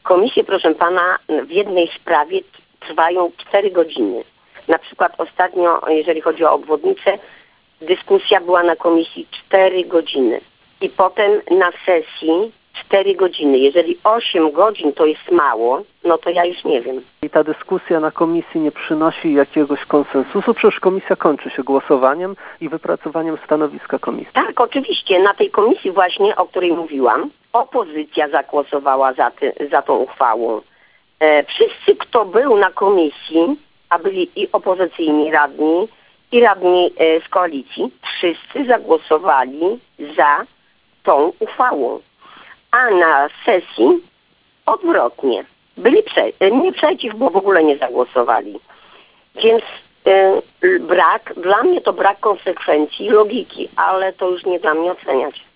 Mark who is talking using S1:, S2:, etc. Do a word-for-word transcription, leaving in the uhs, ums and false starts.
S1: Komisje, proszę pana, w jednej sprawie trwają cztery godziny. Na przykład ostatnio, jeżeli chodzi o obwodnicę, dyskusja była na komisji cztery godziny. I potem na sesji cztery godziny. Jeżeli osiem godzin to jest mało, no to ja już nie wiem.
S2: I ta dyskusja na komisji nie przynosi jakiegoś konsensusu? Przecież komisja kończy się głosowaniem i wypracowaniem stanowiska komisji.
S1: Tak, oczywiście. Na tej komisji właśnie, o której mówiłam, opozycja zagłosowała za, ty, za tą uchwałą. E, wszyscy, kto był na komisji, a byli i opozycyjni radni, i radni e, z koalicji, wszyscy zagłosowali za tą uchwałą. A na sesji odwrotnie. Byli prze- nie przeciw, bo w ogóle nie zagłosowali. Więc y, brak, dla mnie to brak konsekwencji i logiki, ale to już nie dla mnie oceniać.